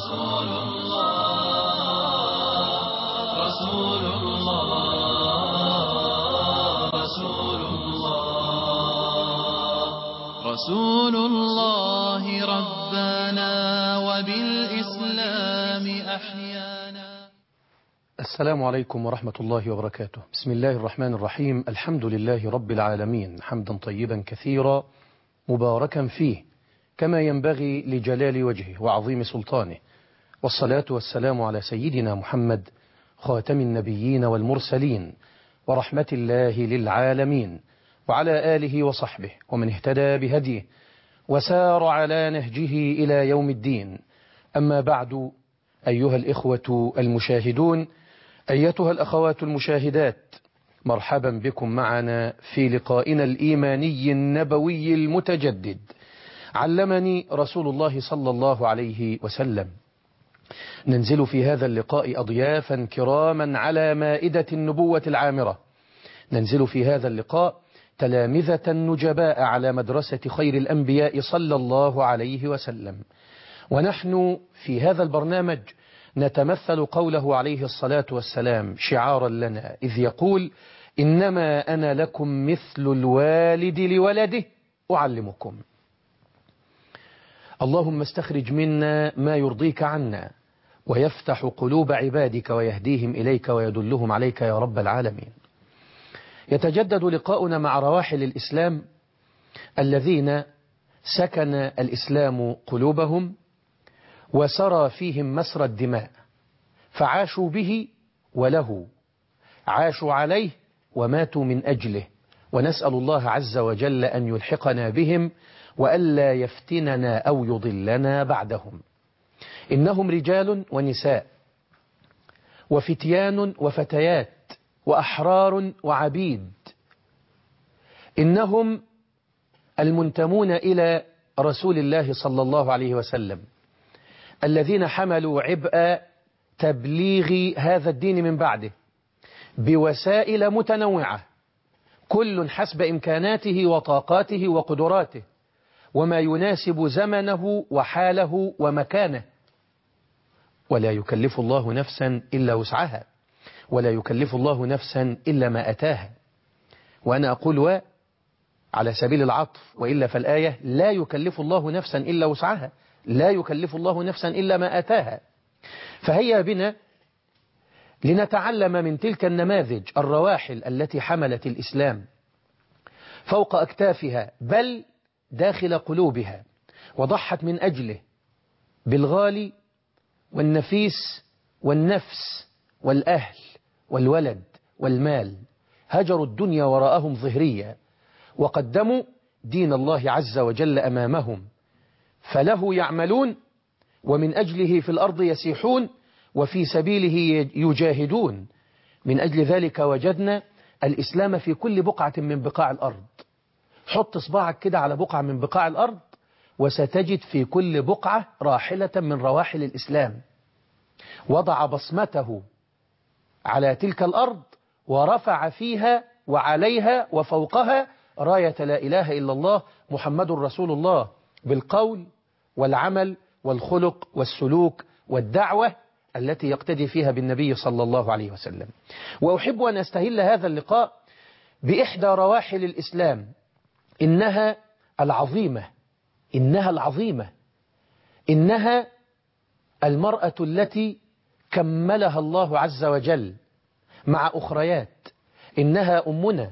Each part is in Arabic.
رسول الله رسول الله رسول الله رسول الله ربنا وبالإسلام أحيانا. السلام عليكم ورحمة الله وبركاته. بسم الله الرحمن الرحيم. الحمد لله رب العالمين، حمدا طيبا كثيرا مباركا فيه كما ينبغي لجلال وجهه وعظيم سلطانه، والصلاة والسلام على سيدنا محمد خاتم النبيين والمرسلين ورحمة الله للعالمين، وعلى آله وصحبه ومن اهتدى بهديه وسار على نهجه إلى يوم الدين. أما بعد، أيها الإخوة المشاهدون، أيتها الأخوات المشاهدات، مرحبا بكم معنا في لقائنا الإيماني النبوي المتجدد. علمني رسول الله صلى الله عليه وسلم. ننزل في هذا اللقاء أضيافا كراما على مائدة النبوة العامرة. ننزل في هذا اللقاء تلامذة نجباء على مدرسة خير الأنبياء صلى الله عليه وسلم. ونحن في هذا البرنامج نتمثل قوله عليه الصلاة والسلام شعارا لنا، إذ يقول: إنما أنا لكم مثل الوالد لولده أعلمكم. اللهم استخرج منا ما يرضيك عنا، ويفتح قلوب عبادك ويهديهم إليك ويدلهم عليك يا رب العالمين. يتجدد لقاؤنا مع رواحل الإسلام الذين سكن الإسلام قلوبهم وسرى فيهم مسرى الدماء، فعاشوا به وله، عاشوا عليه وماتوا من أجله، ونسأل الله عز وجل أن يلحقنا بهم وألا يفتننا أو يضلنا بعدهم. إنهم رجال ونساء وفتيان وفتيات وأحرار وعبيد، إنهم المنتمون إلى رسول الله صلى الله عليه وسلم، الذين حملوا عبء تبليغ هذا الدين من بعده بوسائل متنوعة، كل حسب إمكاناته وطاقاته وقدراته وما يناسب زمنه وحاله ومكانه. ولا يكلف الله نفسا إلا وسعها، ولا يكلف الله نفسا إلا ما أتاها. وأنا أقول على سبيل العطف، وإلا فالآية لا يكلف الله نفسا إلا وسعها، لا يكلف الله نفسا إلا ما أتاها. فهيا بنا لنتعلم من تلك النماذج الرواحل التي حملت الإسلام فوق أكتافها بل داخل قلوبها، وضحت من أجله بالغالي والنفيس والنفس والأهل والولد والمال. هجروا الدنيا وراءهم ظهريا، وقدموا دين الله عز وجل أمامهم، فله يعملون ومن أجله في الأرض يسيحون وفي سبيله يجاهدون. من أجل ذلك وجدنا الإسلام في كل بقعة من بقاع الأرض. حط إصبعك كده على بقعة من بقاع الأرض وستجد في كل بقعة راحلة من رواحل الإسلام، وضع بصمته على تلك الأرض ورفع فيها وعليها وفوقها راية لا إله إلا الله محمد رسول الله، بالقول والعمل والخلق والسلوك والدعوة التي يقتدي فيها بالنبي صلى الله عليه وسلم. وأحب أن أستهل هذا اللقاء بإحدى رواحل الإسلام، إنها العظيمة، إنها العظيمة، إنها المرأة التي كملها الله عز وجل مع أخريات. إنها أمنا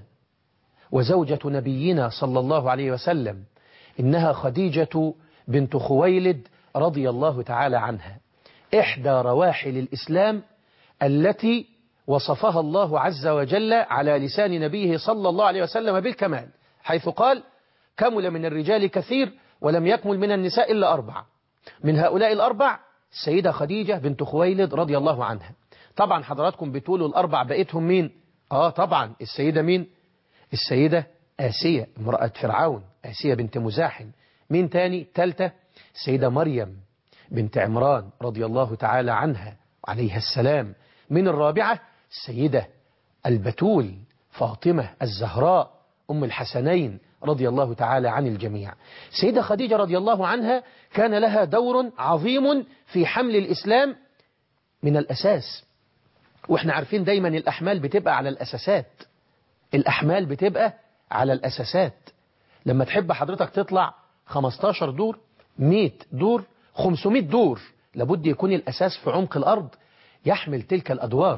وزوجة نبينا صلى الله عليه وسلم، إنها خديجة بنت خويلد رضي الله تعالى عنها، إحدى رواحل الإسلام التي وصفها الله عز وجل على لسان نبيه صلى الله عليه وسلم بالكمال، حيث قال: كمل من الرجال كثير ولم يكمل من النساء إلا 4. من هؤلاء ال4 السيدة خديجة بنت خويلد رضي الله عنها. طبعا حضراتكم بتقولوا ال4 بقيتهم مين؟ طبعا السيدة مين؟ السيدة آسية امرأة فرعون، آسية بنت مزاحم. مين تاني؟ ثالثة السيدة مريم بنت عمران رضي الله تعالى عنها وعليها السلام. من الرابعة السيدة البتول فاطمة الزهراء أم الحسنين رضي الله تعالى عن الجميع. سيدة خديجة رضي الله عنها كان لها دور عظيم في حمل الإسلام من الأساس. وإحنا عارفين دايما الأحمال بتبقى على الأساسات. الأحمال بتبقى على الأساسات. لما تحب حضرتك تطلع 15 دور 100 دور 500 دور لابد يكون الأساس في عمق الأرض يحمل تلك الأدوار،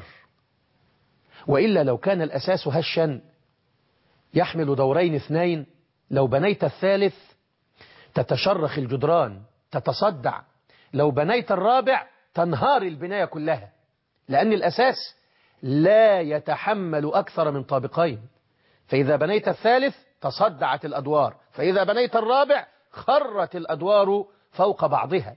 وإلا لو كان الأساس هشا يحمل دورين اثنين، لو بنيت الثالث تتشرخ الجدران تتصدع، لو بنيت الرابع تنهار البناية كلها، لأن الأساس لا يتحمل أكثر من طابقين. فإذا بنيت الثالث تصدعت الأدوار، فإذا بنيت الرابع خرت الأدوار فوق بعضها.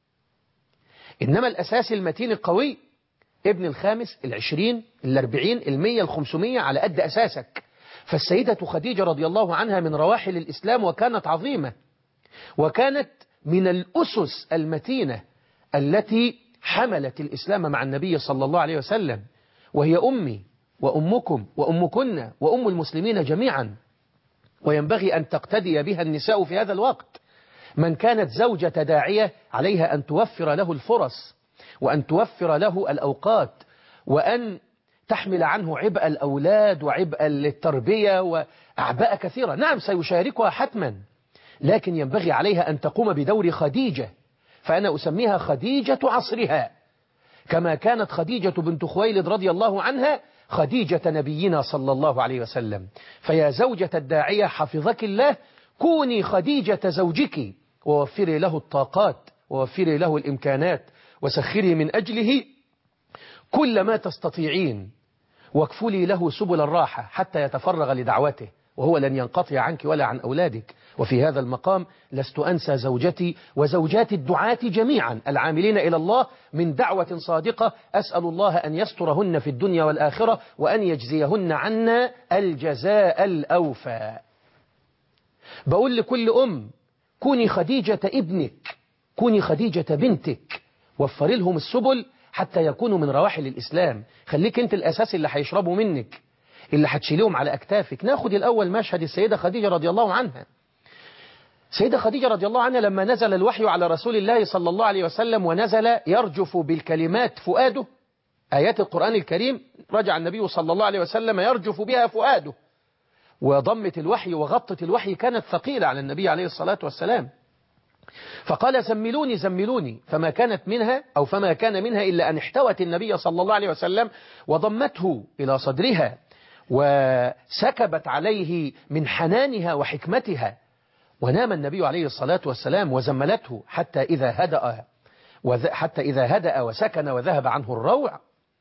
إنما الأساس المتين القوي ابن الخامس 20 40 100 500 على قد أساسك. فالسيدة خديجة رضي الله عنها من رواحل الإسلام وكانت عظيمة، وكانت من الأسس المتينة التي حملت الإسلام مع النبي صلى الله عليه وسلم، وهي أمي وأمكم وأمكن وأم المسلمين جميعا، وينبغي أن تقتدي بها النساء في هذا الوقت. من كانت زوجة داعية عليها أن توفر له الفرص، وأن توفر له الأوقات، وأن تحمل عنه عبء الأولاد وعبء التربية وأعباء كثيرة. نعم سيشاركها حتما، لكن ينبغي عليها أن تقوم بدور خديجة، فأنا أسميها خديجة عصرها، كما كانت خديجة بنت خويلد رضي الله عنها خديجة نبينا صلى الله عليه وسلم. فيا زوجة الداعية حفظك الله، كوني خديجة زوجك، ووفري له الطاقات ووفري له الإمكانات، وسخري من أجله كل ما تستطيعين، واكفلي له سبل الراحة حتى يتفرغ لدعوته، وهو لن ينقطع عنك ولا عن أولادك. وفي هذا المقام لست أنسى زوجتي وزوجات الدعاة جميعا العاملين إلى الله من دعوة صادقة، أسأل الله أن يسترهن في الدنيا والآخرة، وأن يجزيهن عنا الجزاء الأوفى. بقول لكل أم كوني خديجة ابنك، كوني خديجة بنتك، وفري لهم السبل حتى يكونوا من رواحل الإسلام. خليك أنت الأساس اللي هيشربوا منك، اللي هتشيلهم على أكتافك. ناخد الأول مشهد السيدة خديجة رضي الله عنها. السيدة خديجة رضي الله عنها لما نزل الوحي على رسول الله صلى الله عليه وسلم، ونزل يرجف بالكلمات فؤاده، آيات القرآن الكريم رجع النبي صلى الله عليه وسلم يرجف بها فؤاده، وضمت الوحي وغطت الوحي كانت ثقيلة على النبي عليه الصلاة والسلام. فقال زملوني زملوني، فما كانت منها أو فما كان منها إلا أن احتوت النبي صلى الله عليه وسلم وضمته إلى صدرها، وسكبت عليه من حنانها وحكمتها، ونام النبي عليه الصلاة والسلام وزملته حتى إذا هدأ وسكن وذهب عنه الروع،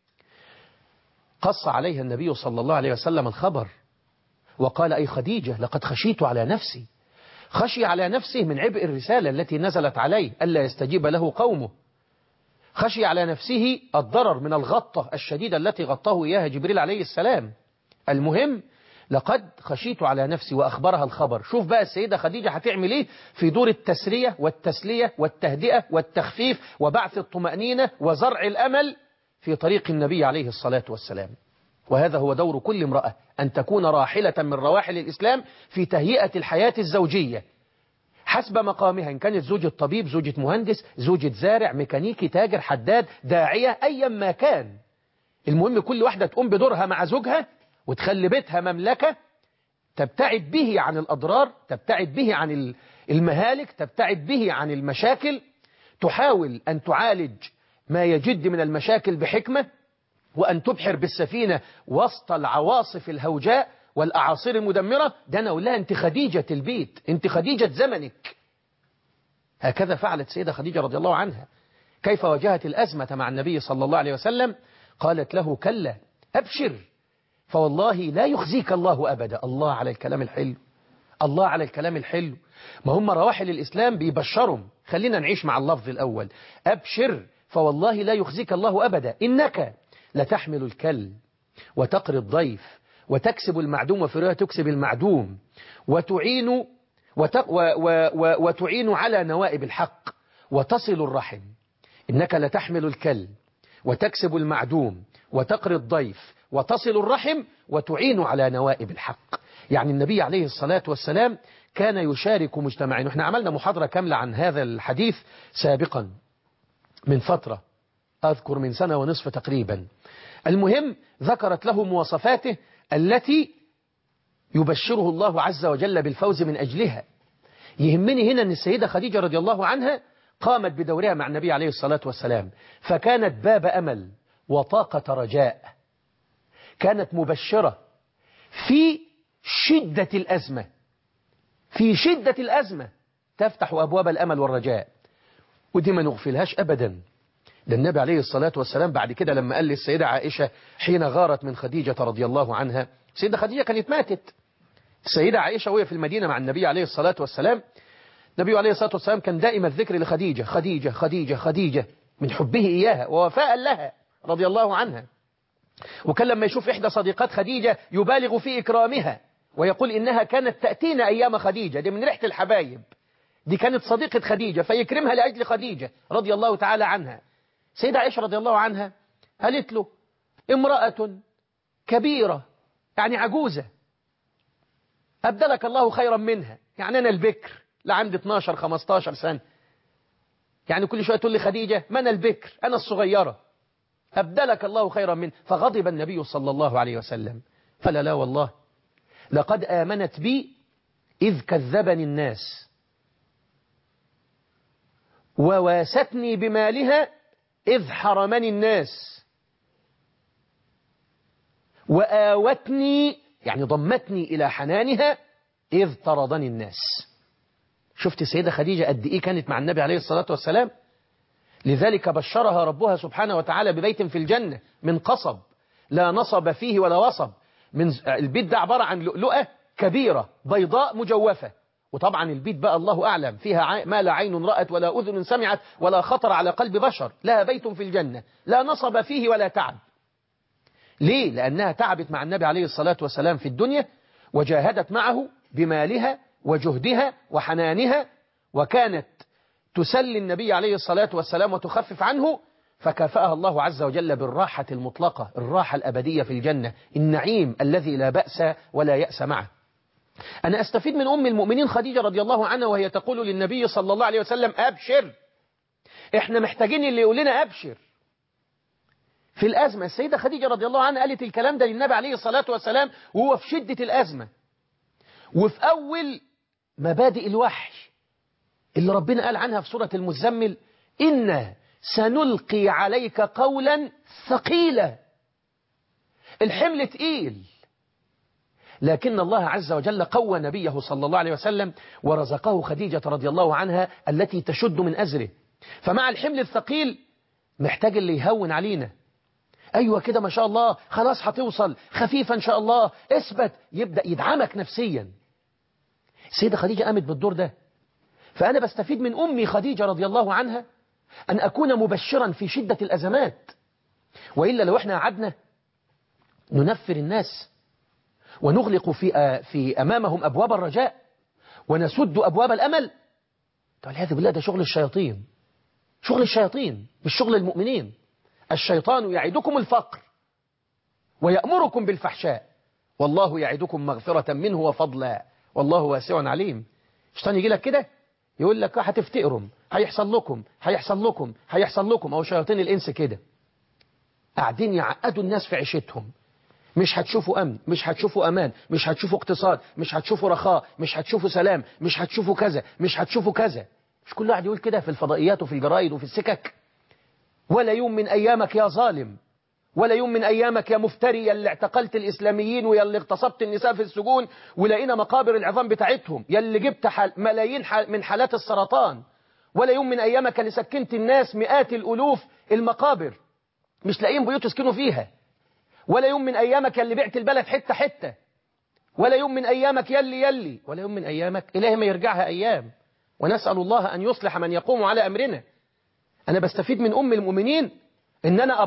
قص عليها النبي صلى الله عليه وسلم الخبر، وقال أي خديجة لقد خشيت على نفسي. خشي على نفسه من عبء الرسالة التي نزلت عليه ألا يستجيب له قومه، خشي على نفسه الضرر من الغطة الشديدة التي غطاه إياها جبريل عليه السلام. المهم لقد خشيت على نفسي، وأخبرها الخبر. شوف بقى السيدة خديجة هتعمل إيه في دور التسرية والتسلية والتهدئة والتخفيف وبعث الطمأنينة وزرع الأمل في طريق النبي عليه الصلاة والسلام. وهذا هو دور كل امرأة، أن تكون راحلة من رواحل الإسلام في تهيئة الحياة الزوجية حسب مقامها، إن كانت زوجة طبيب، زوجة مهندس، زوجة زارع، ميكانيكي، تاجر، حداد، داعية، أيا ما كان. المهم كل واحدة تقوم بدورها مع زوجها، وتخلي بيتها مملكة تبتعد به عن الأضرار، تبتعد به عن المهالك، تبتعد به عن المشاكل، تحاول أن تعالج ما يجد من المشاكل بحكمة، وأن تبحر بالسفينة وسط العواصف الهوجاء والأعاصير المدمرة. ده أنا أقول لها أنت خديجة البيت، أنت خديجة زمنك. هكذا فعلت سيدة خديجة رضي الله عنها. كيف واجهت الأزمة مع النبي صلى الله عليه وسلم؟ قالت له كلا أبشر فوالله لا يخزيك الله أبدا. الله على الكلام الحلو، الله على الكلام الحلو. ما هم رواحل الإسلام بيبشرهم. خلينا نعيش مع اللفظ الأول. أبشر فوالله لا يخزيك الله أبدا، إنك لتحمل الكل وتقري الضيف وتكسب المعدوم، وفي رواية تكسب المعدوم، وتعين على نوائب الحق وتصل الرحم. إنك لتحمل الكل وتكسب المعدوم وتقري الضيف وتصل الرحم وتعين على نوائب الحق. يعني النبي عليه الصلاة والسلام كان يشارك مجتمعين. احنا عملنا محاضرة كاملة عن هذا الحديث سابقا من فترة، أذكر من سنة ونصف تقريبا. المهم ذكرت له مواصفاته التي يبشره الله عز وجل بالفوز من أجلها. يهمني هنا أن السيدة خديجة رضي الله عنها قامت بدورها مع النبي عليه الصلاة والسلام، فكانت باب أمل وطاقة رجاء، كانت مبشرة في شدة الأزمة، في شدة الأزمة تفتح أبواب الأمل والرجاء، ودي ما نغفلهاش أبدا. ده النبي عليه الصلاة والسلام بعد كده لما قال للسيدة عائشة حين غارت من خديجة رضي الله عنها، السيدة خديجة كانت ماتت، السيدة عائشة وهي في المدينة مع النبي عليه الصلاة والسلام، النبي عليه الصلاة والسلام كان دائما الذكر لخديجة، خديجة خديجة خديجة، من حبه إياها ووفاء لها رضي الله عنها. وكان لما يشوف إحدى صديقات خديجة يبالغ في إكرامها ويقول إنها كانت تأتينا أيام خديجة، دي من ريحة الحبايب، دي كانت صديقة خديجة، فيكرمها لأجل خديجة رضي الله تعالى عنها. سيدة عائشة رضي الله عنها قالت له امرأة كبيرة، يعني عجوزة، أبدلك الله خيرا منها، يعني أنا البكر لا عندي 12-15 سنة، يعني كل شوية تقول لي خديجة، ما أنا البكر، أنا الصغيرة، أبدلك الله خيرا منه. فغضب النبي صلى الله عليه وسلم، قال لا والله لقد آمنت بي إذ كذبني الناس، وواستني بمالها إذ حرمني الناس، وآوتني يعني ضمتني إلى حنانها إذ طردني الناس. شفت السيدة خديجة قد إيه كانت مع النبي عليه الصلاة والسلام؟ لذلك بشرها ربها سبحانه وتعالى ببيت في الجنة من قصب لا نصب فيه ولا وصب، من البيت ده عبارة عن لؤلؤة كبيرة بيضاء مجوفة، وطبعا البيت بقى الله أعلم فيها ما لا عين رأت ولا أذن سمعت ولا خطر على قلب بشر، لها بيت في الجنة لا نصب فيه ولا تعب. ليه؟ لأنها تعبت مع النبي عليه الصلاة والسلام في الدنيا، وجاهدت معه بمالها وجهدها وحنانها، وكانت تسلي النبي عليه الصلاة والسلام وتخفف عنه، فكافأها الله عز وجل بالراحة المطلقة، الراحة الأبدية في الجنة، النعيم الذي لا بأس ولا يأس معه. أنا أستفيد من أم المؤمنين خديجة رضي الله عنها وهي تقول للنبي صلى الله عليه وسلم أبشر. إحنا محتاجين اللي يقول لنا أبشر في الأزمة. السيدة خديجة رضي الله عنها قالت الكلام ده للنبي عليه الصلاة والسلام وهو في شدة الأزمة، وفي أول مبادئ الوحي اللي ربنا قال عنها في سورة المزمل إنا سنلقي عليك قولا ثقيلا. الحمل تقيل، لكن الله عز وجل قوى نبيه صلى الله عليه وسلم ورزقه خديجة رضي الله عنها التي تشد من أزره. فمع الحمل الثقيل محتاج اللي يهون علينا. أيوة كده ما شاء الله، خلاص هتوصل، خفيفة إن شاء الله، اثبت، يبدأ يدعمك نفسيا. السيدة خديجة قامت بالدور ده. فأنا بستفيد من أمي خديجة رضي الله عنها أن أكون مبشرا في شدة الأزمات، وإلا لو احنا قعدنا ننفر الناس ونغلق في أمامهم أبواب الرجاء ونسد أبواب الأمل، والعياذ بالله ده شغل الشياطين، شغل الشياطين مش شغل المؤمنين. الشيطان يعدكم الفقر ويأمركم بالفحشاء والله يعدكم مغفرة منه وفضلا والله واسع عليم. الشيطان يجي لك كده يقول لك هتفتقرم، هيحصل لكم هيحصل لكم هيحصل لكم، أو شياطين الإنس كده قاعدين يعقدوا الناس في عيشتهم. مش هتشوفوا أمن، مش هتشوفوا أمان، مش هتشوفوا اقتصاد، مش هتشوفوا رخاء، مش هتشوفوا سلام، مش هتشوفوا كذا، مش هتشوفوا كذا. مش كل واحد يقول كده في الفضائيات وفي الجرائد وفي السكك؟ ولا يوم من أيامك يا ظالم، ولا يوم من أيامك يا مفتري، يا اللي اعتقلت الإسلاميين ويا اللي اغتصبت النساء في السجون ولقينا مقابر العظام بتاعتهم، يا اللي جبت ملايين من حالات السرطان. ولا يوم من أيامك اللي سكنت الناس مئات الألوف المقابر مش لاقيين بيوت يسكنوا فيها. ولا يوم من أيامك اللي بعت البلد حتة حتة. ولا يوم من أيامك يلي ولا يوم من أيامك إلهي ما يرجعها أيام، ونسأل الله أن يصلح من يقوم على أمرنا. أنا بستفيد من أم المؤمنين إن أنا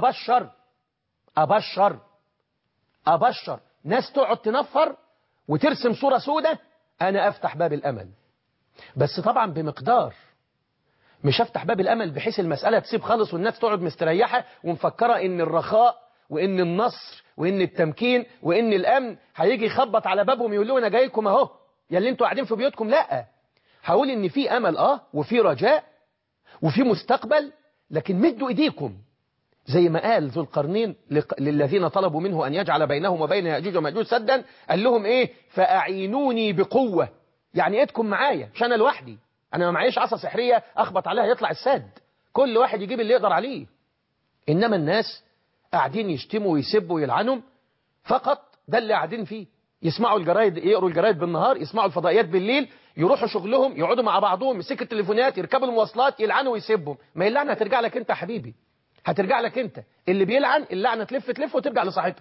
أبشر ناس تقعد تنفر وترسم صورة سودة، أنا أفتح باب الأمل، بس طبعا بمقدار. مش أفتح باب الأمل بحيث المسألة تسيب خالص والناس تقعد مستريحة ومفكرة إن الرخاء وإن النصر وإن التمكين وإن الأمن هيجي يخبط على بابهم يقول لهم أنا جايكم أهو يا اللي انتوا قاعدين في بيوتكم. لا، هقول إن في أمل وفي رجاء وفي مستقبل، لكن مدوا إيديكم زي ما قال ذو القرنين للذين طلبوا منه أن يجعل بينهم وبين يأجوج ومأجوج سدا. قال لهم إيه؟ فأعينوني بقوة. يعني إيدكم معايا، مش أنا لوحدي، أنا ما معيش عصا سحرية أخبط عليها يطلع السد، كل واحد يجيب اللي يقدر عليه. إنما الناس قاعدين يشتموا ويسبوا ويلعنوا فقط، ده اللي قاعدين فيه. يسمعوا الجرايد، يقروا الجرايد بالنهار، يسمعوا الفضائيات بالليل، يروحوا شغلهم، يقعدوا مع بعضهم، يمسكوا التليفونات، يركبوا المواصلات، يلعنوا ويسبوا. ما اللعنة هترجع لك انت يا حبيبي، هترجع لك انت. اللي بيلعن اللعنة تلف وترجع لصاحبها،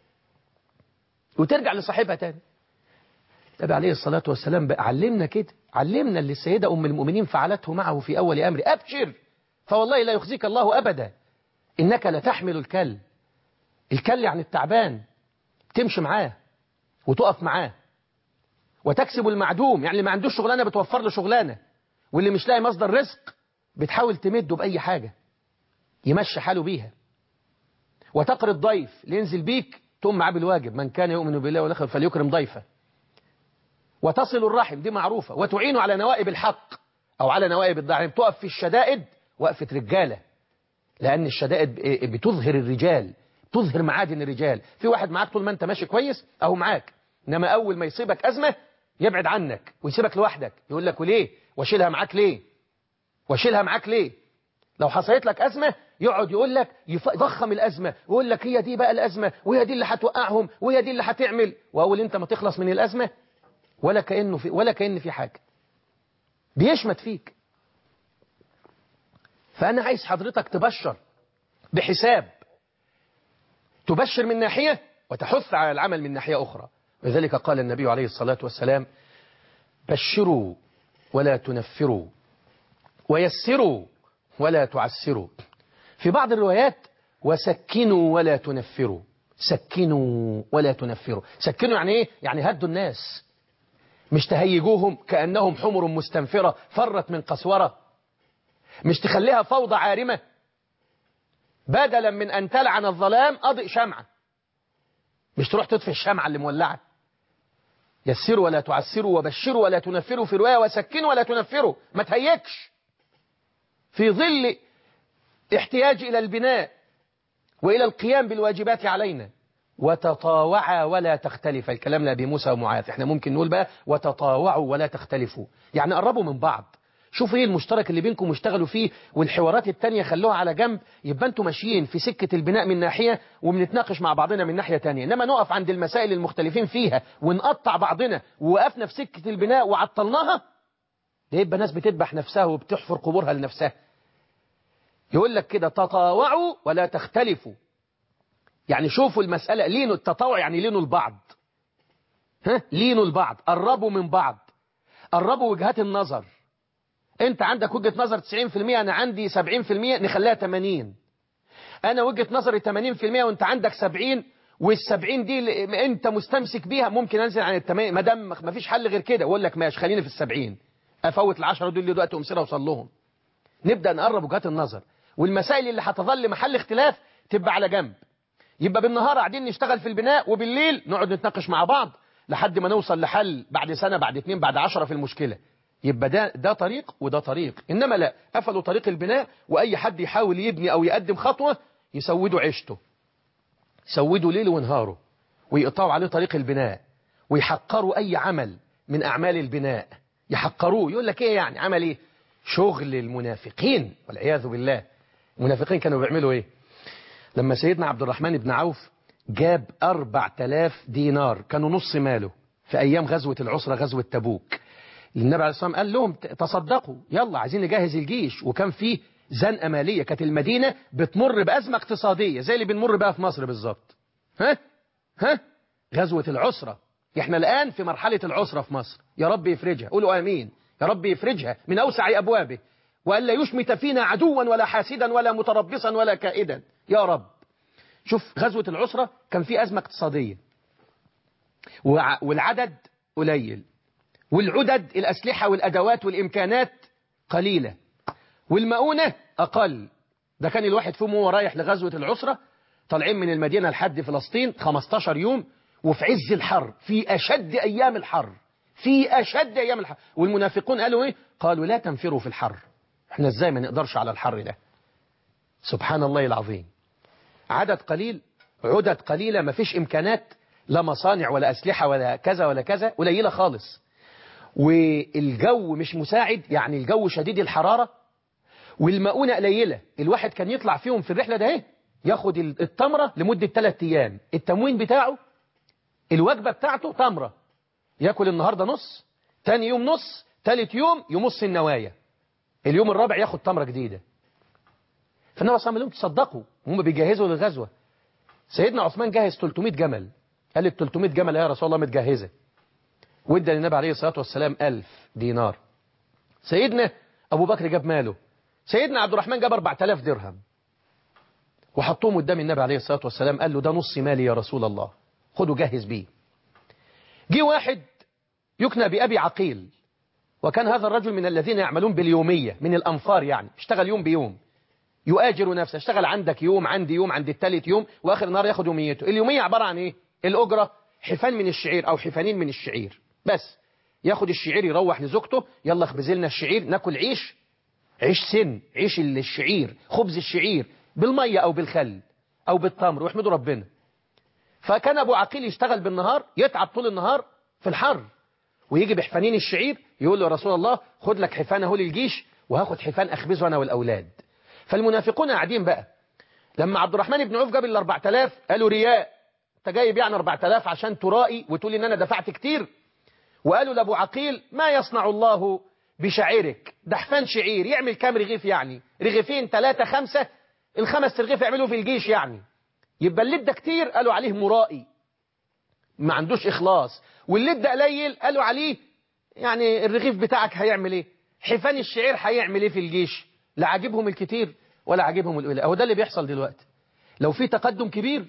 وترجع لصاحبها تاني. النبي عليه الصلاة والسلام بقى علمنا كده، علمنا اللي السيدة أم المؤمنين فعلته معه في أول أمر: أبشر فوالله لا يخزيك الله أبدا، إنك لتحمل الكل. الكل يعني التعبان، تمشي معاه وتقف معاه، وتكسب المعدوم، يعني اللي ما عندوش شغلانة بتوفر له شغلانة، واللي مش لاقي مصدر رزق بتحاول تمده بأي حاجة يمشي حاله بيها، وتقري الضيف اللي ينزل بيك تقوم معاه بالواجب: من كان يؤمن بالله والآخرة فليكرم ضيفه. وتصل الرحم، دي معروفة. وتعين على نوائب الحق أو على نوائب الضعف، يعني بتقف في الشدائد وقفة رجالة، لأن الشدائد بتظهر الرجال، تظهر معادن الرجال. في واحد معاك طول ما أنت ماشي كويس أهو معاك، إنما أول ما يصيبك أزمة يبعد عنك ويسيبك لوحدك، يقول لك وليه؟ واشيلها معاك ليه؟ واشيلها معاك ليه؟ لو حصلت لك أزمة يقعد يقول لك، يضخم الأزمة ويقول لك هي دي بقى الأزمة، وهي دي اللي هتوقعهم، وهي دي اللي هتعمل. وأول أنت ما تخلص من الأزمة ولا كأن في حاجة، بيشمت فيك. فأنا عايز حضرتك تبشر بحساب، تبشر من ناحية وتحث على العمل من ناحية أخرى. لذلك قال النبي عليه الصلاة والسلام: بشروا ولا تنفروا، ويسروا ولا تعسروا. في بعض الروايات: وسكنوا ولا تنفروا. سكنوا ولا تنفروا. سكنوا يعني ايه؟ يعني هدوا الناس، مش تهيجوهم كأنهم حمر مستنفرة فرت من قسورة، مش تخليها فوضى عارمة. بدلا من أن تلعن الظلام أضئ شمعة، مش تروح تطفي الشمعة اللي مولعة. يسروا ولا تعسروا، وبشروا ولا تنفروا. في رواية: وسكنوا ولا تنفروا. ما تهيكش في ظل احتياج إلى البناء وإلى القيام بالواجبات علينا. وتطاوعا ولا تختلف. الكلام لأبي موسى ومعاذ. احنا ممكن نقول بقى: وتطاوعوا ولا تختلفوا، يعني قربوا من بعض، شوفوا ايه المشترك اللي بينكم واشتغلوا فيه، والحوارات التانية خلوها على جنب. يبقى انتوا ماشيين في سكة البناء من ناحية، وبنتناقش مع بعضنا من ناحية تانية. انما نقف عند المسائل المختلفين فيها ونقطع بعضنا، ووقفنا في سكة البناء وعطلناها، ده يبقى ناس بتذبح نفسها وبتحفر قبورها لنفسها. يقول لك كده: تطاوعوا ولا تختلفوا. يعني شوفوا المسألة، لينوا. التطاوع يعني لينوا البعض، لينوا البعض، قربوا من بعض، قربوا وجهات النظر. انت عندك وجهة نظر 90%، انا عندي 70%، نخليها 80. انا وجهة نظري 80% وانت عندك 70، وال70 دي انت مستمسك بيها، ممكن انزل عن ال80 ما دام ما فيش حل غير كده، واقول لك ماشي خليني في ال70، افوت ال10 دول اللي دلوقتي امسير اوصل لهم. نبدا نقرب وجهات النظر، والمسائل اللي هتظل محل اختلاف تبقى على جنب. يبقى بالنهار قاعدين نشتغل في البناء، وبالليل نقعد نتناقش مع بعض لحد ما نوصل لحل بعد سنة، بعد 2، بعد 10 في المشكلة. يبقى ده طريق وده طريق. إنما لا، قفلوا طريق البناء، وأي حد يحاول يبني أو يقدم خطوة يسودوا عيشته، يسودوا ليله ونهاره، ويقطعوا عليه طريق البناء، ويحقروا أي عمل من أعمال البناء، يحقروه. يقول لك إيه يعني؟ عمل إيه؟ شغل المنافقين والعياذ بالله. المنافقين كانوا بيعملوا إيه؟ لما سيدنا عبد الرحمن بن عوف جاب 4000 دينار، كانوا نص ماله، في أيام غزوة العسرة، غزوة تبوك. النبي عليه الصلاة والسلام قال لهم: تصدقوا، يلا عايزين نجهز الجيش. وكان فيه زنقة مالية، كانت المدينة بتمر بأزمة اقتصادية زي اللي بنمر بها في مصر بالظبط. غزوة العسرة، احنا الآن في مرحلة العسرة في مصر. يا رب يفرجها، قولوا آمين. يا رب يفرجها من أوسع أبوابه، وألا يشمت فينا عدوا ولا حاسدا ولا متربصا ولا كائدا يا رب. شوف، غزوة العسرة كان في أزمة اقتصادية، والعدد قليل، والعدد الأسلحة والأدوات والإمكانات قليلة، والمؤونة أقل. ده كان الواحد فيهم وهو رايح لغزوة العسرة طالعين من المدينة لحد فلسطين 15 يوم، وفي عز الحر، في أشد أيام الحر، في أشد أيام الحر. والمنافقون قالوا إيه؟ قالوا لا تنفروا في الحر. احنا ازاي ما نقدرش على الحر ده؟ سبحان الله العظيم. عدد قليل، عدد قليلة، ما فيش إمكانات، لا مصانع ولا أسلحة ولا كذا ولا كذا، قليلة خالص. والجو مش مساعد، يعني الجو شديد الحرارة، والمؤونة قليلة. الواحد كان يطلع فيهم في الرحلة ده ايه، ياخد التمرة لمدة 3 أيام، التموين بتاعه، الوجبة بتاعته تمرة، ياكل النهاردة نص، تاني يوم نص، تالت يوم يمص النوايا، اليوم الرابع ياخد تمرة جديدة. فالنبي صلى الله عليه وسلم تصدقوا هم بيجهزوا للغزوة. سيدنا عثمان جهز 300 جمل، قال ال 300 جمل يا رسول الله متجهزة، وادى للنبي عليه الصلاة والسلام 1000 دينار. سيدنا أبو بكر جاب ماله، سيدنا عبد الرحمن جاب 4000 درهم، وحطوهم قدام النبي عليه الصلاة والسلام، قال له ده نص مالي يا رسول الله، خده جهز بيه. جه واحد يكنى بأبي عقيل، وكان هذا الرجل من الذين يعملون باليومية، من الأنفار يعني، اشتغل يوم بيوم، يؤاجر نفسه، اشتغل عندك يوم، عندي يوم، عند الثالث يوم، وآخر النهار ياخد يوميته. اليومية عبارة عن ايه؟ الأجرة حفان من الشعير أو حفانين من الشعير بس، ياخد الشعير يروح لزوجته، يلا اخبز لنا الشعير ناكل عيش، عيش سن، عيش الشعير، خبز الشعير بالمية أو بالخل أو بالتمر، واحمدوا ربنا. فكان أبو عقيل يشتغل بالنهار، يتعب طول النهار في الحر، ويجي بحفانين الشعير، يقول له يا رسول الله خد لك حفان اهو للجيش، وهاخد حفان أخبزه أنا والأولاد. فالمنافقون قاعدين بقى، لما عبد الرحمن بن عوف جاب ال 4000 قالوا رياء، انت جايب يعني 4000 عشان ترائي وتقول ان انا دفعت كتير. وقالوا لابو عقيل ما يصنع الله بشعيرك، ده حفان شعير يعمل كام رغيف يعني؟ رغيفين 3 5، ال5 رغيف يعملوا في الجيش يعني، يبقى اللي ادى كتير قالوا عليه مرائي ما عندوش إخلاص، واللي ادى قليل قالوا عليه يعني الرغيف بتاعك هيعمل ايه، حفان الشعير هيعمل ايه في الجيش؟ لا عاجبهم الكتير ولا عاجبهم القليل. اهو ده اللي بيحصل دلوقتي. لو في تقدم كبير،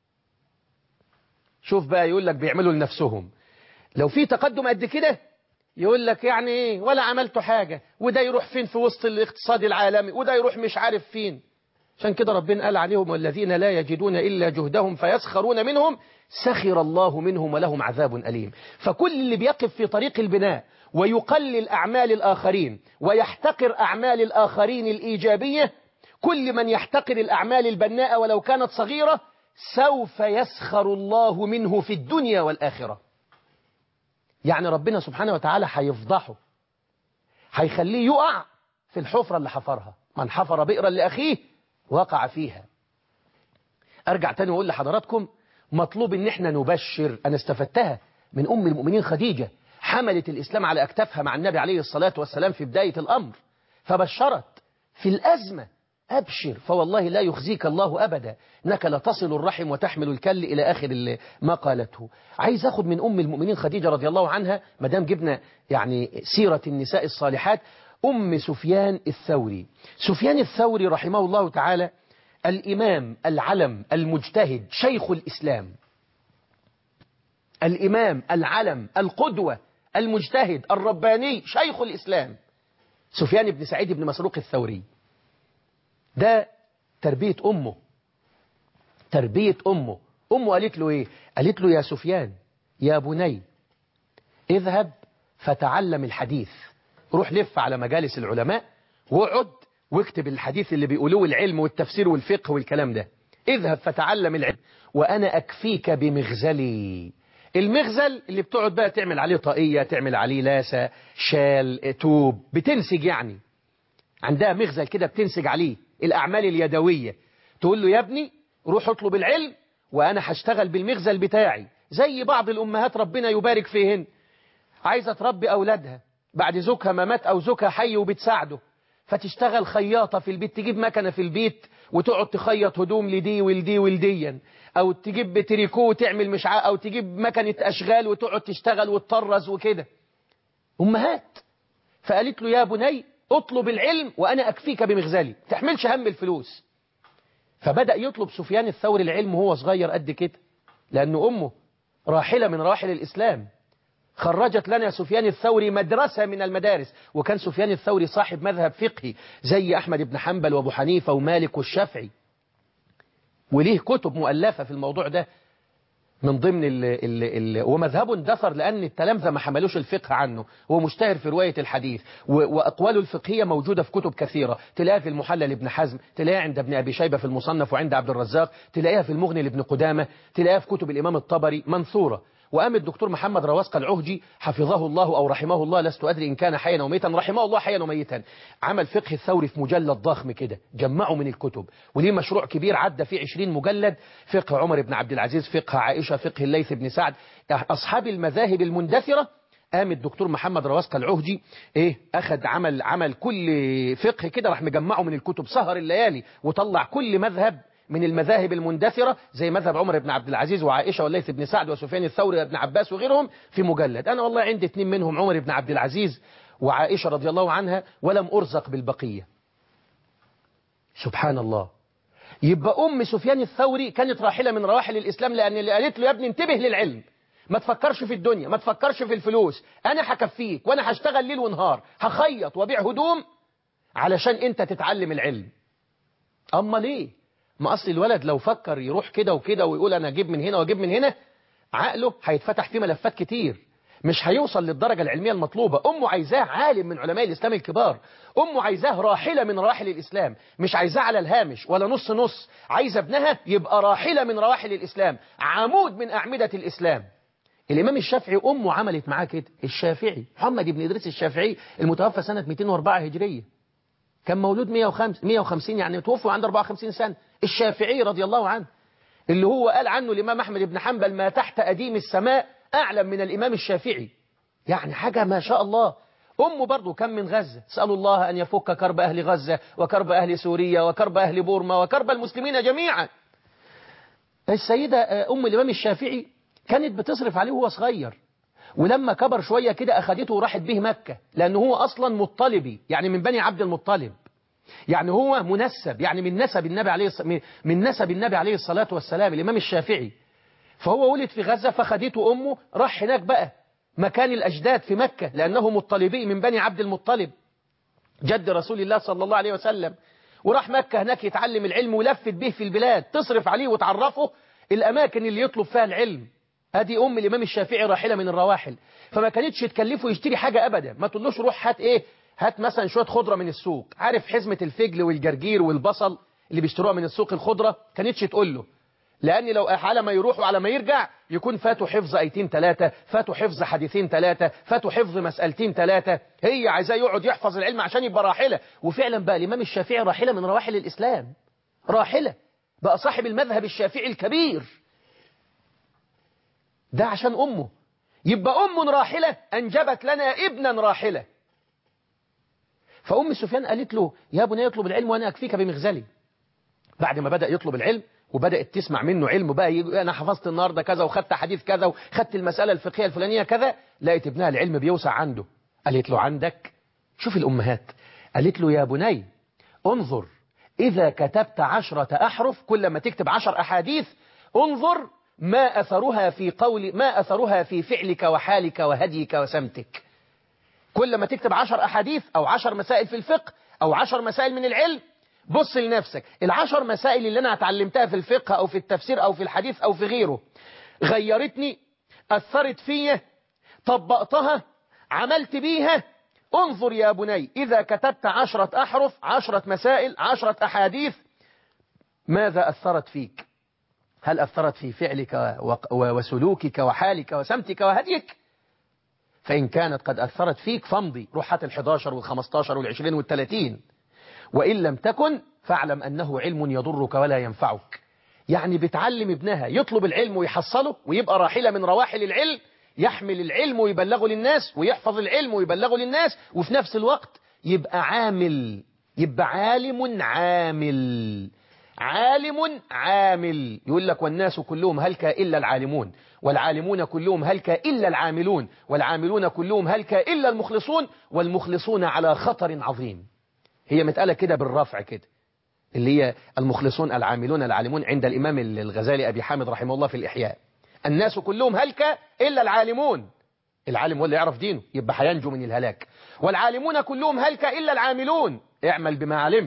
شوف بقى يقول لك بيعملوا لنفسهم، لو في تقدم قد كده يقول لك يعني ايه ولا عملتوا حاجة، وده يروح فين في وسط الاقتصاد العالمي، وده يروح مش عارف فين. عشان كده ربنا قال عليهم والذين لا يجدون إلا جهدهم فيسخرون منهم سخر الله منهم ولهم عذاب أليم. فكل اللي بيقف في طريق البناء ويقلل أعمال الآخرين ويحتقر أعمال الآخرين الإيجابية، كل من يحتقر الأعمال البناءة ولو كانت صغيرة سوف يسخر الله منه في الدنيا والآخرة. يعني ربنا سبحانه وتعالى هيفضحه، هيخليه يقع في الحفرة اللي حفرها. من حفر بئرا لأخيه وقع فيها. أرجع تاني وأقول لحضراتكم مطلوب إن احنا نبشر. أنا استفدتها من أم المؤمنين خديجة، حملت الإسلام على أكتافها مع النبي عليه الصلاة والسلام في بداية الأمر، فبشرت في الأزمة، أبشر فوالله لا يخزيك الله أبدا، إنك لتصل الرحم وتحمل الكل إلى آخر ما قالته. عايز أخذ من أم المؤمنين خديجة رضي الله عنها، مدام جبنا يعني سيرة النساء الصالحات، أم سفيان الثوري. سفيان الثوري رحمه الله تعالى الإمام العلم المجتهد شيخ الإسلام، الإمام العلم القدوة المجتهد الرباني شيخ الإسلام، سفيان بن سعيد بن مسروق الثوري. ده تربية أمه، تربية أمه. أمه قالت له إيه؟ قالت له يا سفيان يا بني اذهب فتعلم الحديث، روح لف على مجالس العلماء واقعد واكتب الحديث اللي بيقولوه، العلم والتفسير والفقه والكلام ده. اذهب فتعلم العلم وأنا أكفيك بمغزلي. المغزل اللي بتقعد بقى تعمل عليه طاقية، تعمل عليه لاسة، شال، توب، بتنسج يعني، عندها مغزل كده بتنسج عليه الأعمال اليدوية. تقول له يا ابني روح اطلب العلم وأنا هشتغل بالمغزل بتاعي. زي بعض الأمهات ربنا يبارك فيهن، عايزة تربي أولادها بعد زوجها ما مات أو زوجها حي وبتساعده، فتشتغل خياطة في البيت، تجيب مكنة في البيت وتقعد تخيط هدوم لدي ولدي ولديا، أو تجيب تريكو وتعمل مش أو تجيب مكنة أشغال وتقعد تشتغل وتطرز وكده. أمهات. فقالت له يا بني اطلب العلم وأنا أكفيك بمغزلي، تحملش هم الفلوس. فبدأ يطلب سفيان الثوري العلم وهو صغير قد كده، لأنه أمه راحلة من راحل الإسلام، خرجت لنا سفيان الثوري مدرسة من المدارس. وكان سفيان الثوري صاحب مذهب فقهي زي أحمد بن حنبل وأبو حنيفة ومالك والشافعي. وليه كتب مؤلفة في الموضوع ده. من ضمن ومذهبه اندثر لأن التلامذة ما حملوش الفقه عنه. هو مشتهر في رواية الحديث، وأقواله الفقهية موجودة في كتب كثيرة، تلاقيها في المحلل لابن حزم، تلاقيها عند ابن أبي شيبة في المصنف وعند عبد الرزاق، تلاقيها في المغني لابن قدامة، تلاقيها في كتب الإمام الطبري منثورة. وقام الدكتور محمد رواسق العهجي حفظه الله أو رحمه الله، لست أدري إن كان حيا وميتا، رحمه الله حيا وميتا، عمل فقه الثوري في مجلد ضخم كده، جمعه من الكتب، وليه مشروع كبير عدى فيه 20 مجلد، فقه عمر بن عبد العزيز، فقه عائشة، فقه الليث بن سعد، أصحاب المذاهب المندثرة. قام الدكتور محمد رواسق العهجي أخذ عمل كل فقه كده، راح مجمعه من الكتب، سهر الليالي وطلع كل مذهب من المذاهب المندثرة زي مذهب عمر بن عبد العزيز وعائشة والليث بن سعد وسفيان الثوري وابن عباس وغيرهم في مجلد. أنا والله عندي 2 منهم، عمر بن عبد العزيز وعائشة رضي الله عنها، ولم أرزق بالبقية. سبحان الله. يبقى أم سفيان الثوري كانت راحلة من رواحل الإسلام، لأن اللي قالت له يا ابني انتبه للعلم، ما تفكرش في الدنيا، ما تفكرش في الفلوس، أنا هكفيك وأنا هشتغل ليل ونهار، هخيط وبيع هدوم علشان أنت تتعلم العلم. أما ليه؟ ما أصل الولد لو فكر يروح كده وكده ويقول أنا أجيب من هنا وأجيب من هنا، عقله هيتفتح فيه ملفات كتير، مش هيوصل للدرجة العلمية المطلوبة. أمه عايزاه عالم من علماء الإسلام الكبار، أمه عايزاه راحلة من رواحل الإسلام، مش عايزاه على الهامش ولا نص نص، عايزة ابنها يبقى راحلة من رواحل الإسلام، عمود من أعمدة الإسلام. الإمام الشافعي أمه عملت معاه كده. الشافعي محمد بن إدريس الشافعي المتوفى سنة 204 هجرية، كان مولود 150 يعني توفى عنده 54 سنة. الشافعي رضي الله عنه اللي هو قال عنه الإمام أحمد بن حنبل ما تحت أديم السماء أعلم من الإمام الشافعي، يعني حاجة ما شاء الله. أمه برضو كان من غزة، سأل الله أن يفك كرب أهل غزة وكرب أهل سوريا وكرب أهل بورما وكرب المسلمين جميعا. السيدة أم الإمام الشافعي كانت بتصرف عليه وهو صغير، ولما كبر شوية كده أخدته وراحت به مكة، لأنه هو أصلا مطلبي، يعني من بني عبد المطلب، يعني هو منسب، يعني من نسب النبي عليه الصلاة والسلام الإمام الشافعي. فهو ولد في غزة، فخدته أمه راح هناك بقى مكان الأجداد في مكة، لأنه مطلبي من بني عبد المطلب جد رسول الله صلى الله عليه وسلم، وراح مكة هناك يتعلم العلم، ولفت به في البلاد تصرف عليه وتعرفه الأماكن اللي يطلب فيها العلم. هذه أم الإمام الشافعي راحلة من الرواحل، فما كانتش تكلفه يشتري حاجة أبدا، ما تقولوش روح هات مثلا شوية خضرة من السوق، عارف حزمة الفجل والجرجير والبصل اللي بيشتروها من السوق الخضرة، كانتش تقول له، لأن لو على ما يروح وعلى ما يرجع يكون فاتوا حفظ آيتين 3، فاتوا حفظ حديثين 3، فاتوا حفظ مسألتين 3، هي عايزاه يقعد يحفظ العلم عشان يبقى راحلة. وفعلا بقى الإمام الشافعي راحلة من رواحل الإسلام، راحلة بقى صاحب المذهب الشافعي الكبير ده عشان أمه. يبقى أم راحلة أنجبت لنا ابنا راحلة. فأم سفيان قالت له يا بني اطلب العلم وأنا أكفيك بمغزلي. بعد ما بدأ يطلب العلم وبدأت تسمع منه علم بقى، أنا حفظت النهاردة كذا وخدت حديث كذا وخدت المسألة الفقهية الفلانية كذا، لقيت ابنها العلم بيوسع عنده. قالت له عندك، شوف الأمهات، قالت له يا بني انظر إذا كتبت 10 أحرف، كل ما تكتب 10 أحاديث انظر ما أثرها في فعلك وحالك وهديك وسمتك. كل ما تكتب 10 أحاديث أو 10 مسائل في الفقه أو 10 مسائل من العلم، بص لنفسك، 10 مسائل اللي أنا اتعلمتها في الفقه أو في التفسير أو في الحديث أو في غيره غيرتني، أثرت فيا، طبقتها، عملت بيها. انظر يا بني إذا كتبت 10 أحرف، 10 مسائل، 10 أحاديث، ماذا أثرت فيك؟ هل أثرت في فعلك وسلوكك وحالك وسمتك وهديك؟ فإن كانت قد أثرت فيك فامضي، روح هات 11 وال15 وال20 وال30. وإن لم تكن فاعلم أنه علم يضرك ولا ينفعك. يعني بتعلم ابنها يطلب العلم ويحصله ويبقى راحلة من رواحل العلم، يحمل العلم ويبلغه للناس ويحفظ العلم ويبلغه للناس، وفي نفس الوقت يبقى عامل، يبقى عالم عامل، عالم عامل. يقول لك والناس كلهم هلك إلا العالمون، والعالمون كلهم هلك إلا العاملون، والعاملون كلهم هلك إلا المخلصون، والمخلصون على خطر عظيم. هي متقالة كده بالرفع كده، اللي هي المخلصون العاملون العالمون عند الإمام الغزالي أبي حامد رحمه الله في الإحياء. الناس كلهم هلك إلا العالمون، العالم هو اللي يعرف دينه يبقى هينجو من الهلاك. والعالمون كلهم هلك إلا العاملون، اعمل بما علمت.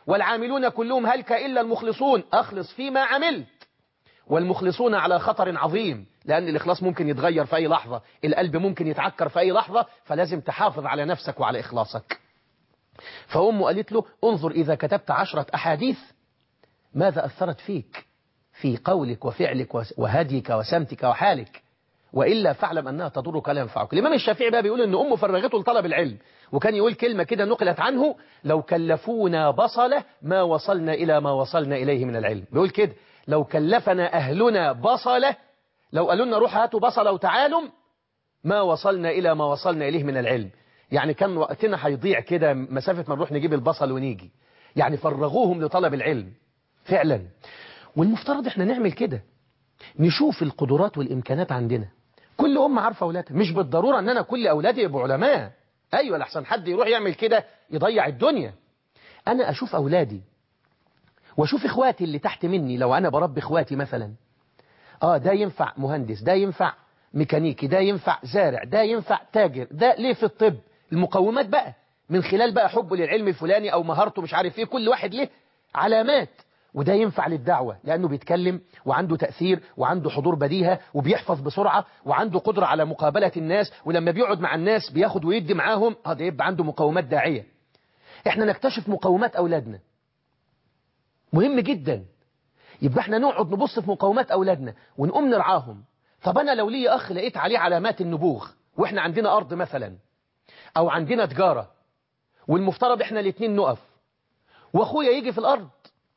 والعاملون كلهم هلك إلا المخلصون. أخلص فيما عملت. والمخلصون على خطر عظيم، لأن الإخلاص ممكن يتغير في أي لحظة، القلب ممكن يتعكر في أي لحظة، فلازم تحافظ على نفسك وعلى إخلاصك. فأمه قالت له انظر إذا كتبت 10 أحاديث ماذا أثرت فيك في قولك وفعلك وهديك وسمتك وحالك، وإلا فاعلم أنها تضرك لا ينفعك. الإمام الشافعي بقى بيقول إن أمه فرغته لطلب العلم، وكان يقول كلمة كده نقلت عنه: لو كلفونا بصلة ما وصلنا إلى ما وصلنا إليه من العلم. بيقول كده: لو كلفنا أهلنا بصلة، لو قالوا لنا روح هاتوا بصلة وتعالوا، ما وصلنا إلى ما وصلنا إليه من العلم. يعني كان وقتنا هيضيع كده مسافة ما نروح نجيب البصل ونيجي. يعني فرغوهم لطلب العلم فعلا. والمفترض احنا نعمل كده، نشوف القدرات والإمكانات عندنا. كل أم عارفة أولادها، مش بالضرورة أن أنا كل أولادي يبقوا علماء. أيوة، لحسن حد يروح يعمل كده يضيع الدنيا. أنا أشوف أولادي وأشوف إخواتي اللي تحت مني. لو أنا بربي إخواتي مثلا، ده ينفع مهندس، ده ينفع ميكانيكي، ده ينفع زارع، ده ينفع تاجر، ده ليه في الطب. المقومات بقى من خلال بقى حبه للعلم الفلاني أو مهارته مش عارف إيه، كل واحد له علامات. وده ينفع للدعوة لأنه بيتكلم وعنده تأثير وعنده حضور بديهة وبيحفظ بسرعة وعنده قدرة على مقابلة الناس، ولما بيقعد مع الناس بياخد ويدي معاهم. ده يبقى عنده مقومات داعية. احنا نكتشف مقومات أولادنا، مهم جدا. يبقى احنا نقعد نبص في مقومات أولادنا ونقوم نرعاهم. طب أنا لو لي أخ لقيت عليه علامات النبوغ، وإحنا عندنا أرض مثلا أو عندنا تجارة، والمفترض إحنا الاتنين نقف، وأخويا يجي في الأرض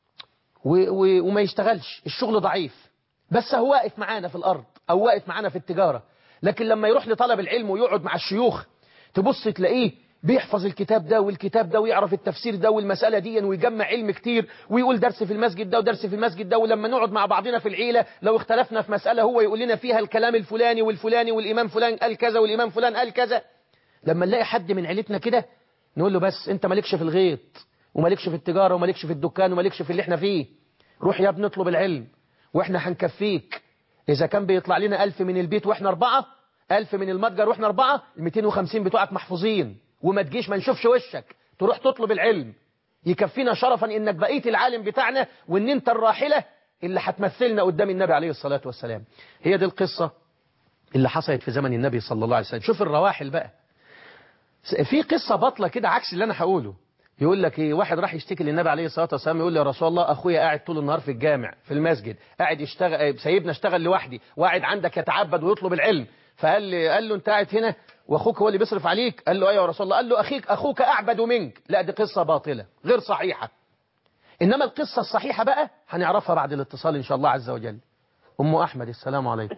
وما يشتغلش، الشغل ضعيف، بس هو واقف معانا في الأرض أو واقف معانا في التجارة. لكن لما يروح لطلب العلم ويقعد مع الشيوخ، تبص تلاقيه بيحفظ الكتاب ده والكتاب ده ويعرف التفسير ده والمسألة دي، ويجمع علم كتير ويقول درس في المسجد ده ودرس في المسجد ده. ولما نقعد مع بعضنا في العيلة لو اختلفنا في مسألة هو يقول لنا فيها الكلام الفلاني والفلاني، والإمام فلان قال كذا والإمام فلان قال كذا. لما نلاقي حد من عيلتنا كده نقول له بس انت مالكش في الغيط ومالكش في التجارة ومالكش في الدكان ومالكش في اللي احنا فيه، روح يا ابني اطلب العلم واحنا هنكفيك. إذا كان بيطلع لنا 1000 من البيت واحنا 4، 1000 من المتجر واحنا 4، 250 بتوعك محفوظين، وما تجيش ما نشوفش وشك، تروح تطلب العلم. يكفينا شرفا انك بقيت العالم بتاعنا، وان انت الراحلة اللي هتمثلنا قدام النبي عليه الصلاة والسلام. هي دي القصة اللي حصلت في زمن النبي صلى الله عليه وسلم. شوف الرواحل بقى. في قصة بطلة كده عكس اللي انا هقوله. يقول لك ايه، واحد راح يشتكي للنبي عليه الصلاة والسلام، يقول له يا رسول الله اخويا قاعد طول النهار في الجامع في المسجد، قاعد يشتغل، سايبنا اشتغل لوحدي، وقاعد عندك يتعبد ويطلب العلم. قال له انت قاعد هنا واخوك هو اللي بيصرف عليك؟ قال له ايوه يا رسول الله. قال له اخوك اعبد منك. لا، دي قصة باطلة غير صحيحة. انما القصة الصحيحة بقى هنعرفها بعد الاتصال ان شاء الله عز وجل. ام احمد، السلام عليكم.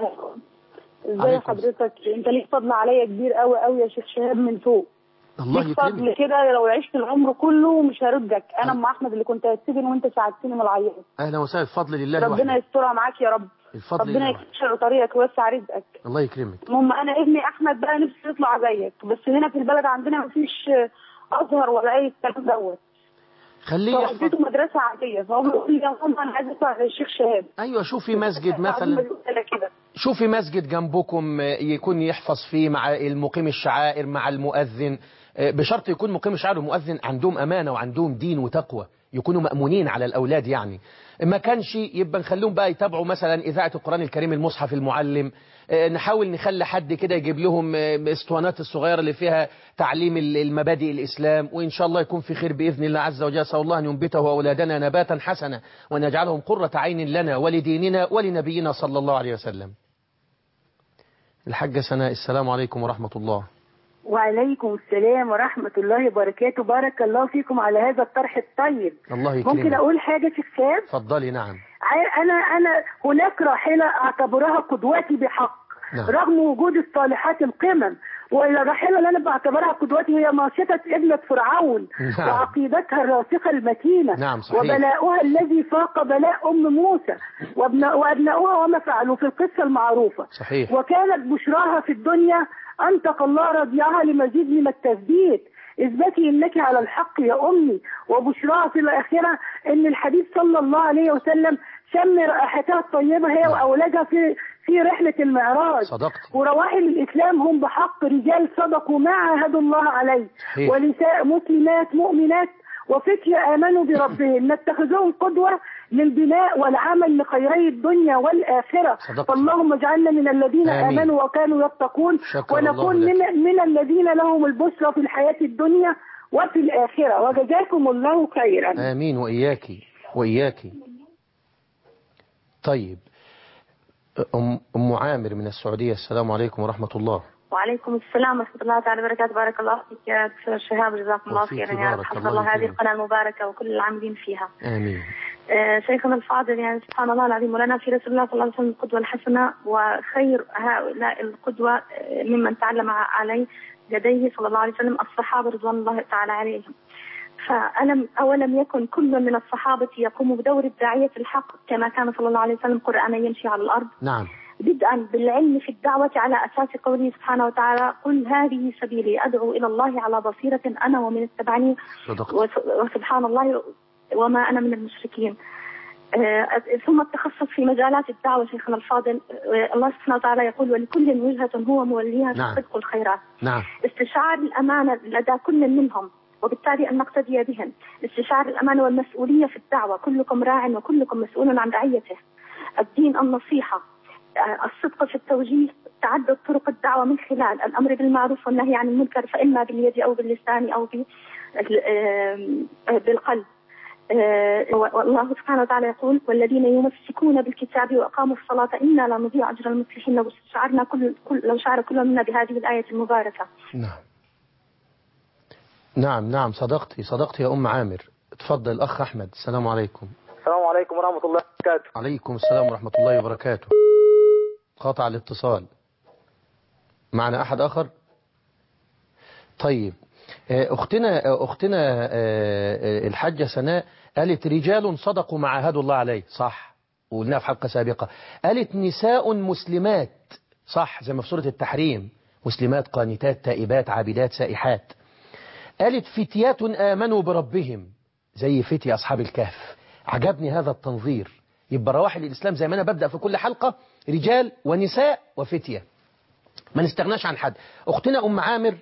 ازاي حضرتك؟ انت ليك فضل عليا كبير قوي قوي يا شيخ شهاب من فوق. الله ليك فضل كده لو عشت العمر كله مش هردك. انا ام احمد اللي كنت هتسجن وانت ساعدتني من العياط. اهلا وسهلا، الفضل لله ربنا وحده. يسترها معاك يا رب. ربنا يكشف طريقك ويوسع رزقك. الله يكرمك. المهم انا ابني احمد بقى نفسي يطلع زيك، بس هنا في البلد عندنا مفيش ازهر ولا اي الكلام دوت. خليه يحفظ مدرسه عاديه، فهو بيقول لي يا ماما انا عايز اطلع زي الشيخ شهاب. ايوه، شوفي مسجد مثلا، شوفي مسجد جنبكم يكون يحفظ فيه مع المقيم الشعائر مع المؤذن، بشرط يكون مقيم الشعائر والمؤذن عندهم أمانة وعندهم دين وتقوى، يكونوا مأمونين على الأولاد. يعني ما كانش يبقى نخليهم بقى يتابعوا مثلا إذاعة القرآن الكريم، المصحف المعلم، نحاول نخلي حد كده يجيب لهم اسطوانات الصغيرة اللي فيها تعليم المبادئ الإسلام، وإن شاء الله يكون في خير بإذن الله عز وجل. أسأل الله أن ينبته أولادنا نباتا حسنا وأن يجعلهم قرة عين لنا ولديننا ولنبينا صلى الله عليه وسلم. الحاجة سناء، السلام عليكم ورحمة الله. وعليكم السلام ورحمة الله وبركاته. بارك الله فيكم على هذا الطرح الطيب. الله يكرمك. ممكن أقول حاجة في الكتاب؟ اتفضلي. نعم. أنا هناك راحلة أعتبرها قدوتي بحق. نعم. رغم وجود الصالحات القمم، والراحلة اللي أنا بعتبرها قدوتي هي ماشطة ابنة فرعون. نعم. وعقيدتها الراسخة المتينة. نعم، صحيح. وبلاؤها الذي فاق بلاء أم موسى وأبناؤها وما فعلوا في القصة المعروفة. صحيح. وكانت بشراها في الدنيا أنطق الله رضيعها لمزيد من التثبيت. اثبتي إنك على الحق يا أمي. وبشراها في الآخرة إن الحبيب صلى الله عليه وسلم شم رائحتها الطيبة هي وأولادها في رحلة المعراج. صدقت. ورواحل الإسلام هم بحق رجال صدقوا ما عاهدوا الله عليه. ونساء مسلمات مؤمنات وفتية آمنوا بربهم نتخذهم قدوة للبناء والعمل لخيري الدنيا والآخرة. فاللهم اجعلنا من الذين آمنوا وكانوا يتقون ونكون من الذين لهم البشرى في الحياة الدنيا وفي الآخرة. وجزاكم الله خيرا. آمين. وإياكي. طيب أم عامر من السعودية، السلام عليكم ورحمة الله. وعليكم السلام ورحمة الله تعالى وبركاته. بارك الله فيك يا دكتور شهاب، جزاكم الله خيرا يا رب. حفظ الله هذه القناة المباركة وكل العاملين فيها. آمين. شيخنا الفاضل، يعني سبحان الله العظيم، ولنا في رسول الله صلى الله عليه وسلم القدوة الحسنة، وخير هؤلاء القدوة ممن تعلم عليه يديه صلى الله عليه وسلم الصحابة رضوان الله تعالى عليهم. أولم يكن كل من الصحابة يقوم بدور الداعية الحق كما كان صلى الله عليه وسلم قرآنا يمشي على الأرض؟ نعم. بدءا بالعلم في الدعوة على أساس قوله سبحانه وتعالى: قل هذه سبيلي أدعو إلى الله على بصيرة أنا ومن اتبعني وسبحان الله وما أنا من المشركين. ثم التخصص في مجالات الدعوة شيخنا الفاضل. الله سبحانه وتعالى يقول: ولكل وجهة هو موليها صدق الخيرات. نعم. استشعار الأمانة لدى كل منهم وبالتالي أن نقتدي بهم. استشعار الأمانة والمسؤولية في الدعوة، كلكم راع وكلكم مسؤول عن رعيته. الدين النصيحة، الصدق في التوجيه، تعدد طرق الدعوة من خلال الأمر بالمعروف والنهي عن المنكر، فإما باليد أو باللسان أو بالقلب. والله سبحانه وتعالى يقول: والذين يمسكون بالكتاب وأقاموا الصلاة إنا لا نضيع أجر المصلحين. لو شعرنا لو شعر كل منا بهذه الآية المباركة. نعم صدقتي يا أم عامر. تفضل الأخ أحمد. السلام عليكم. السلام عليكم ورحمة الله وبركاته. عليكم السلام ورحمة الله وبركاته. قطع الاتصال. معنا أحد آخر؟ طيب، أختنا الحاجة سناء قالت: رجال صدقوا ما عاهدوا الله عليه. صح، وقلناها في حلقة سابقة. قالت: نساء مسلمات. صح، زي ما في سورة التحريم: مسلمات قانتات تائبات عابدات سائحات. قالت: فتيات آمنوا بربهم، زي فتي أصحاب الكهف. عجبني هذا التنظير. يبقى رواحل الإسلام زي ما أنا ببدأ في كل حلقة: رجال ونساء وفتية، ما نستغناش عن حد. أختنا أم عامر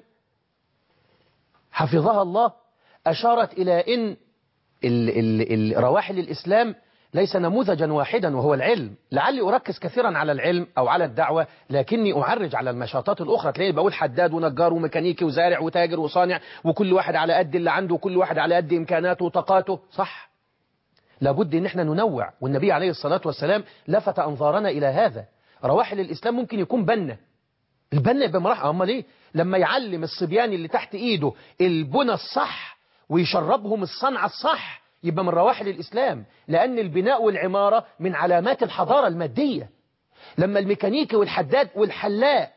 حفظها الله أشارت إلى أن رواحل الإسلام ليس نموذجا واحدا وهو العلم. لعلي أركز كثيرا على العلم أو على الدعوة، لكني أعرج على المشاطات الأخرى. تلاقيني بقول حداد ونجار وميكانيكي وزارع وتاجر وصانع، وكل واحد على قد اللي عنده وكل واحد على قد إمكاناته وطاقاته. صح، لابد أن احنا ننوع، والنبي عليه الصلاة والسلام لفت أنظارنا إلى هذا. رواحل الإسلام ممكن يكون بنا، البنا يبقى مراحة. أما ليه؟ لما يعلم الصبيان اللي تحت إيده البنى الصح ويشربهم الصنعة الصح، يبقى من رواحل الإسلام، لأن البناء والعمارة من علامات الحضارة المادية. لما الميكانيكي والحداد والحلاق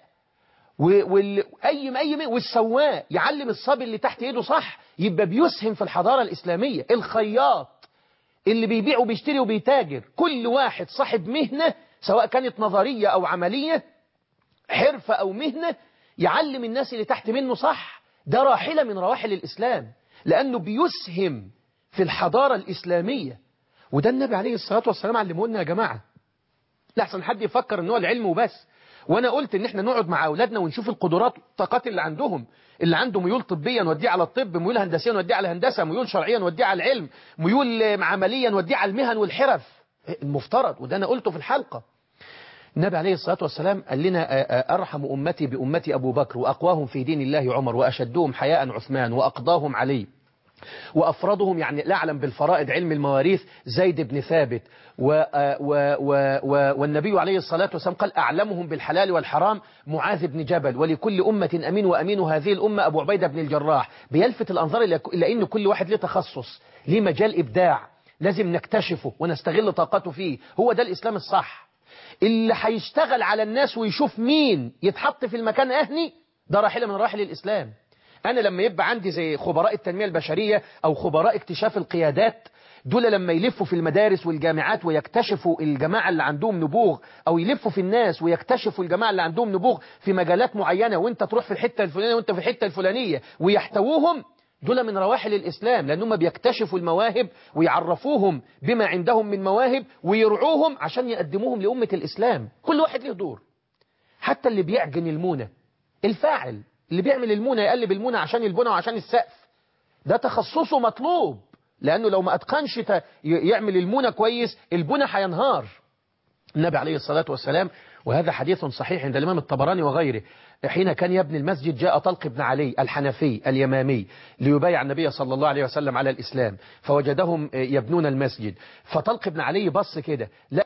والسواق يعلم الصبي اللي تحت إيده صح، يبقى بيسهم في الحضارة الإسلامية. الخياط اللي بيبيع وبيشتري وبيتاجر، كل واحد صاحب مهنة سواء كانت نظرية أو عملية، حرفة أو مهنة، يعلم الناس اللي تحت منه صح. ده راحلة من رواحل الإسلام، لأنه بيسهم في الحضارة الإسلامية. وده النبي عليه الصلاة والسلام علمه لنا يا جماعة. لا أحسن حد يفكر ان هو العلم وبس. وانا قلت ان احنا نقعد مع اولادنا ونشوف القدرات والطاقات اللي عندهم. اللي عنده ميول طبية نوديه على الطب، ميول هندسية نوديه على الهندسة، ميول شرعية نوديه على العلم، ميول عملية نوديه على المهن والحرف. المفترض، وده انا قلته في الحلقة. النبي عليه الصلاة والسلام قال لنا: أرحم أمتي بأمتي أبو بكر، وأقواهم في دين الله عمر، وأشدهم حياء عثمان، وأقضاهم علي، وأفرضهم يعني لا أعلم بالفرائض علم المواريث زيد بن ثابت، والنبي عليه الصلاة والسلام قال: أعلمهم بالحلال والحرام معاذ بن جبل، ولكل أمة أمين، وأمين هذه الأمة أبو عبيدة بن الجراح. بيلفت الأنظار إلى أن كل واحد له تخصص، له مجال إبداع لازم نكتشفه ونستغل طاقته فيه. هو ده الإسلام الصح. اللي هيشتغل على الناس ويشوف مين يتحط في المكان أهني، ده راحلة من راحل الإسلام. أنا لما يبقى عندي زي خبراء التنمية البشرية أو خبراء اكتشاف القيادات، دول لما يلفوا في المدارس والجامعات ويكتشفوا الجماعة اللي عندهم نبوغ، أو يلفوا في الناس ويكتشفوا الجماعة اللي عندهم نبوغ في مجالات معينة، وانت تروح في الحتة الفلانية وانت في الحتة الفلانية ويحتووهم، دول من رواحل الإسلام، لأنهم بيكتشفوا المواهب ويعرفوهم بما عندهم من مواهب ويرعوهم عشان يقدموهم لأمة الإسلام. كل واحد له دور. حتى اللي بيعجن المونة، الفاعل اللي بيعمل المونة يقلب المونة عشان البنى وعشان السقف، ده تخصصه مطلوب، لأنه لو ما أتقنش يعمل المونة كويس البنى هينهار. النبي عليه الصلاة والسلام، وهذا حديث صحيح عند الإمام الطبراني وغيره، حين كان يبني المسجد جاء طلق بن علي الحنفي اليمامي ليبايع النبي صلى الله عليه وسلم على الإسلام، فوجدهم يبنون المسجد، فطلق بن علي بص كده